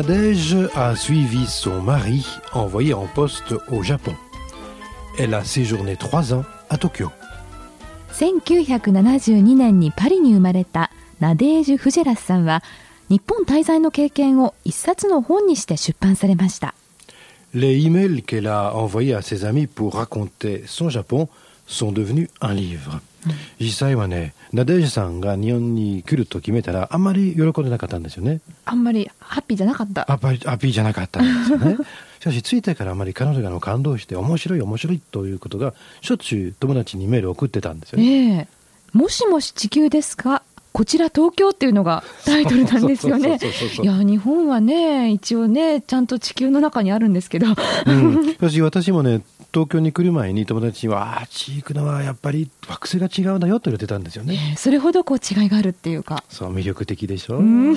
Nadège a suivi son mari envoyé en poste au Japon. Elle a séjourné 3 ans à Tokyo. 1972年にパリに生まれたナデージュ・フジェラスさんは日本滞在の経験を一冊の本にして出版されました。 Les emails qu'elle a envoyés à ses amis pour raconter son Japon sont devenus un livre. 実際はね、ナデージュさんが日本に来ると決めたらあんまり喜んでなかったんですよね。 あんまりハッピーじゃなかった。 ハッピーじゃなかったんですよね。しかし着いてからあまり彼女が感動して面白いということがしょっちゅう友達にメールを送ってたんですよね。 もしもし地球ですか、こちら東京っていうのがタイトルなんですよね。いや日本はね一応ねちゃんと地球の中にあるんですけど、 私もね東京に来る前に友達には地域のはやっぱり惑星が違うんだよと言われてたんですよね。 それほどこう違いがあるっていうか、 そう魅力的でしょ。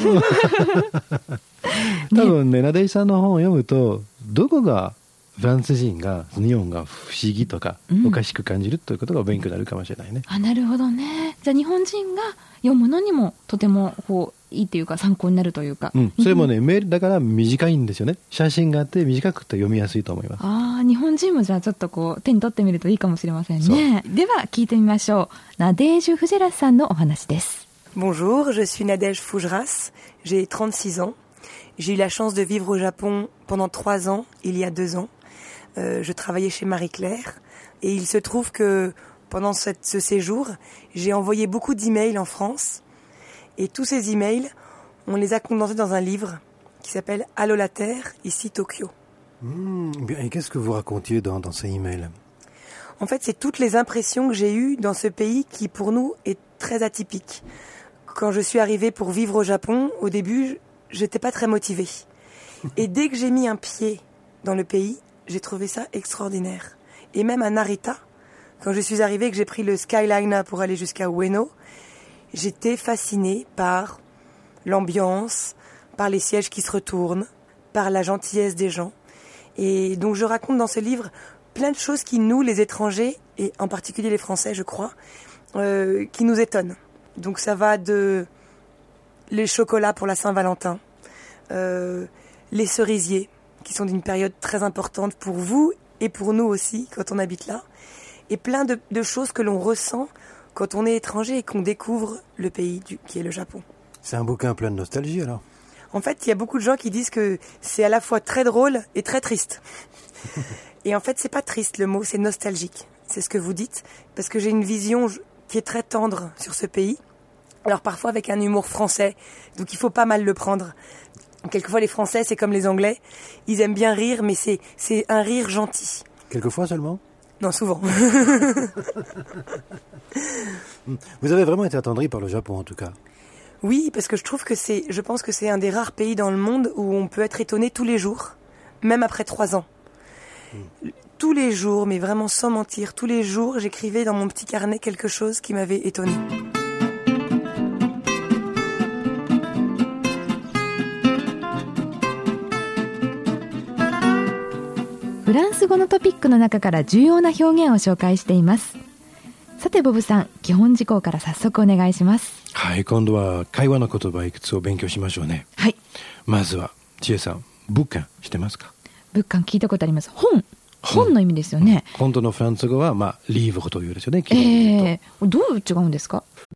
多分ねナデイさんの本を読むとどこがフランス人が日本が不思議とか、おかしく感じるということが勉強になるかもしれないね。 なるほどね。じゃあ日本人が読むのにもとてもこういいというか参考になるというか、 それもねメールだから短いんですよね。写真があって短くて読みやすいと思います。 日本人もじゃあちょっとこう手に取ってみるといいかもしれませんね。では聞いてみましょう。ナデージュ・フジェラスさんのお話です。 Bonjour, je suis Nadège Fougeras, j'ai 36 ans. J'ai eu la chance de vivre au Japon pendant 3 ans, il y a 2 ans. Je travaillais chez Marie-Claire et il se trouve que pendant ce séjour, j'ai envoyé beaucoup d'emails en France et tous ces emails, on les a condensés dans un livre qui s'appelle Allô la Terre, ici Tokyo. Bien, et qu'est-ce que vous racontiez dans ces emails? En fait, c'est toutes les impressions que j'ai eues dans ce pays qui pour nous est très atypique. Quand je suis arrivée pour vivre au Japon, au début, j'étais pas très motivée. Et dès que j'ai mis un pied dans le pays, j'ai trouvé ça extraordinaire. Et même à Narita, quand je suis arrivée et que j'ai pris le Skyliner pour aller jusqu'à Ueno, j'étais fascinée par l'ambiance, par les sièges qui se retournent, par la gentillesse des gens. Et donc je raconte dans ce livre plein de choses qui nous, les étrangers, et en particulier les Français, je crois, qui nous étonnent. Donc ça va de les chocolats pour la Saint-Valentin, les cerisiers, qui sont d'une période très importante pour vous et pour nous aussi, quand on habite là. Et plein de choses que l'on ressent quand on est étranger et qu'on découvre le pays qui est le Japon. C'est un bouquin plein de nostalgie alors. En fait, il y a beaucoup de gens qui disent que c'est à la fois très drôle et très triste. Et en fait, c'est pas triste le mot, c'est nostalgique. C'est ce que vous dites, parce que j'ai une vision qui est très tendre sur ce pays. Alors parfois avec un humour français, donc il faut pas mal le prendre. Quelquefois les Français, c'est comme les Anglais, ils aiment bien rire, mais c'est un rire gentil. Quelquefois seulement? Non, souvent. Vous avez vraiment été attendri par le Japon en tout cas. Oui, parce que je pense que c'est un des rares pays dans le monde où on peut être étonné tous les jours, même après 3 ans. Tous les jours, mais vraiment sans mentir, tous les jours, j'écrivais dans mon petit carnet quelque chose qui m'avait étonné. フランス語のトピックの中から重要な表現を紹介しています。さてボブさん、基本事項から早速お願いします。 はい、今度は会話の言葉いくつを勉強しましょうね。 はい。 まずは千恵さん、物件知ってますか？ 物件聞いたことあります。本の意味ですよね。 本当のフランス語はリーブルというですよね。 どう違うんですか？